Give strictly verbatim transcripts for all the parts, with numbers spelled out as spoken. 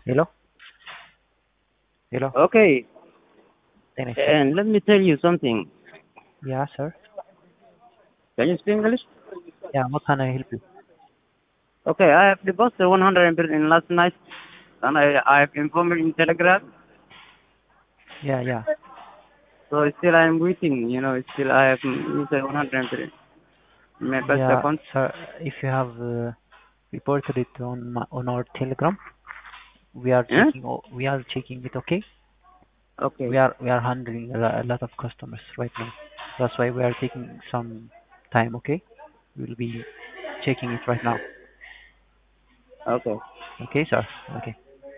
Hello? Hello? Okay, Dennis. and let me tell you something. Yeah, sir. Can you speak English? Yeah, what can I help you? Okay, I have deposited one hundred in last night, and I I have informed in Telegram. Yeah, yeah. So still I am waiting. You know, still I have used one hundred in my first Yeah, account. sir, if you have uh, reported it on my, on our Telegram, we are Huh? checking o- we are checking it, okay? We Okay, are we are handling a, lo- a lot of customers right now. That's why we are taking some time, okay? We'll be checking it right now. okay. Okay, sir. Okay.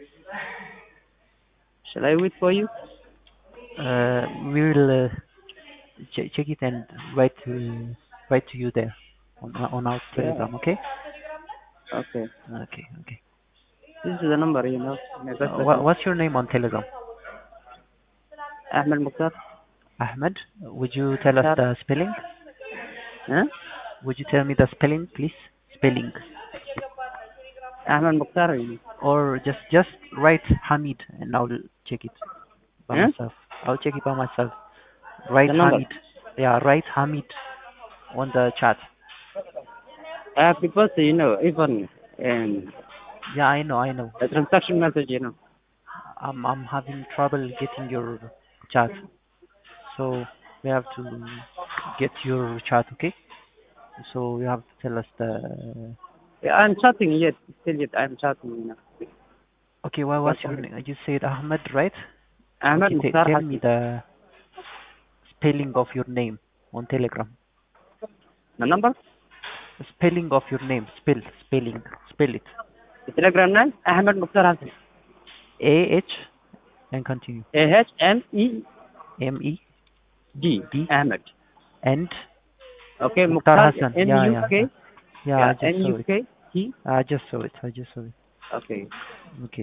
Shall I wait for you? Uh, we will uh, ch- check it and write to write to you there on on our Yeah. Telegram, okay? Okay. Okay, okay. This is the number, you know, my first Uh, what, account. what's your name on Telegram? Ahmed Mukhtar. Ahmed. Would you tell us Mukhtar. the spelling? Huh? Would you tell me the spelling, please? Spelling. Ahmed Mukhtar. You know. Or just just write Hamid and I'll check it by Huh? myself. I'll check it by myself. Write The number. Hamid. Yeah, write Hamid on the chat. I have deposited, you know, even and Yeah, I know, I know. a transaction message, you know. I'm I'm having trouble getting your chat. So we have to get your chat, okay? So you have to tell us the. Yeah, I'm chatting yet. Still yet I'm chatting, you know. Okay, well, what's But your name? You said Ahmed, right? Ahmed Okay, t Mukhtar tell me Hassan. the spelling of your name on Telegram. The number? Spelling of your name. Spell. Spelling. Spell it. The Telegram name? Ahmed Mukhtar Hassan. A H and continue. A H M E M E D. D Ahmed. and Okay, Mukhtar Mukhtar Hassan. M Yeah, U yeah, yeah. K. Yeah, Yeah, I just M saw U it. K T. I just saw it. I just saw it. Okay. Okay.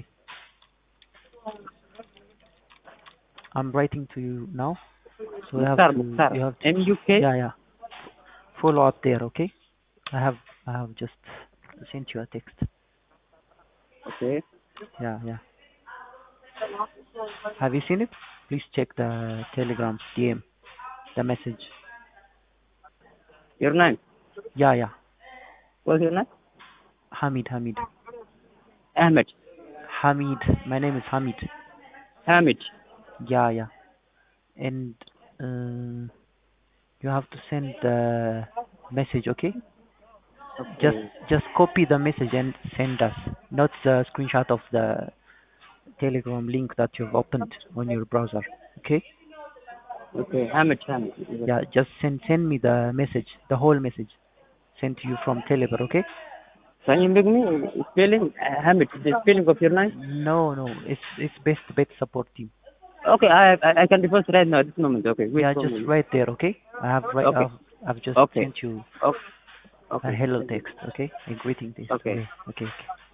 I'm writing to you now. So you have Mukhtar, to Mukhtar. you have to M U K. yeah, yeah. Follow up there, okay? I have I have just sent you a text. Okay. Yeah, yeah. Have you seen it? Please check the Telegram D M, the message. Your name? Yeah, yeah. What's your name? Hamid, Hamid. Ahmed. Hamid. My name is Hamid. Hamid. Yeah, yeah. And uh, you have to send the message, okay? Just Okay. just copy the message and send us, not the screenshot of the Telegram link that you've opened on your browser. Okay? Okay. Hamid, Hamid. Yeah, just send send me the message, the whole message, sent to you from Telegram. Okay? Can you make me spelling uh, Hamid? The spelling of your name? No, no, it's it's best bet support team. Okay, I I, I can deposit right now at this moment. Okay, wait Yeah, for just me. right there. Okay? I have right. Okay. I've, I've just Okay. sent you Okay. a Okay. hello Thank you. text. Okay? A greeting text. Okay. Okay? Okay? Okay.